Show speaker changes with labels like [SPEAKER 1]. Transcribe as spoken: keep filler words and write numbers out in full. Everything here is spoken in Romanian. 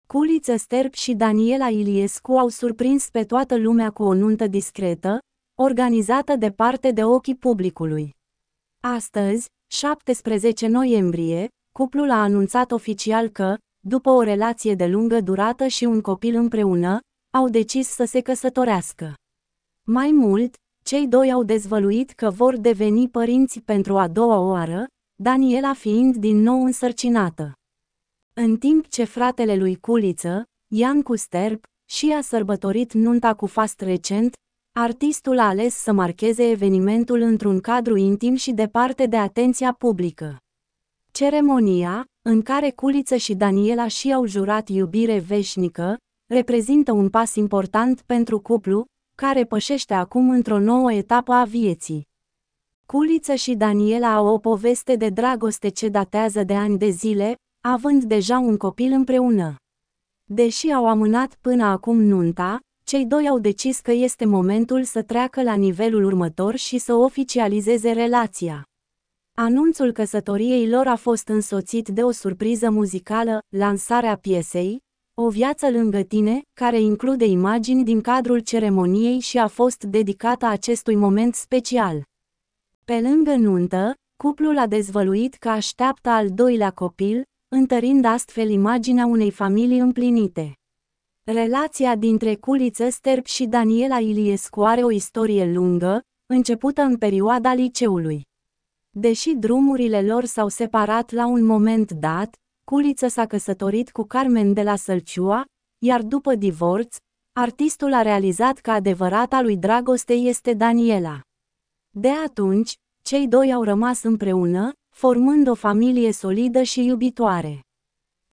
[SPEAKER 1] Culiță Sterp și Daniela Iliescu au surprins pe toată lumea cu o nuntă discretă, organizată departe de ochii publicului. Astăzi, șaptesprezece noiembrie, cuplul a anunțat oficial că, după o relație de lungă durată și un copil împreună, au decis să se căsătorească. Mai mult, cei doi au dezvăluit că vor deveni părinți pentru a doua oară, Daniela fiind din nou însărcinată. În timp ce fratele lui Culiță, Iancu Sterp, și a sărbătorit nunta cu fast recent, artistul a ales să marcheze evenimentul într-un cadru intim și departe de atenția publică. Ceremonia, în care Culiță și Daniela și-au jurat iubire veșnică, reprezintă un pas important pentru cuplu, care pășește acum într-o nouă etapă a vieții. Culiță și Daniela au o poveste de dragoste ce datează de ani de zile, având deja un copil împreună. Deși au amânat până acum nunta, cei doi au decis că este momentul să treacă la nivelul următor și să oficializeze relația. Anunțul căsătoriei lor a fost însoțit de o surpriză muzicală, lansarea piesei O viață lângă tine, care include imagini din cadrul ceremoniei și a fost dedicată acestui moment special. Pe lângă nuntă, cuplul a dezvăluit că așteaptă al doilea copil, întărind astfel imaginea unei familii împlinite. Relația dintre Culiță Sterp și Daniela Iliescu are o istorie lungă, începută în perioada liceului. Deși drumurile lor s-au separat la un moment dat, Culiță s-a căsătorit cu Carmen de la Sălciua, iar după divorț, artistul a realizat că adevărata lui dragoste este Daniela. De atunci, cei doi au rămas împreună, formând o familie solidă și iubitoare.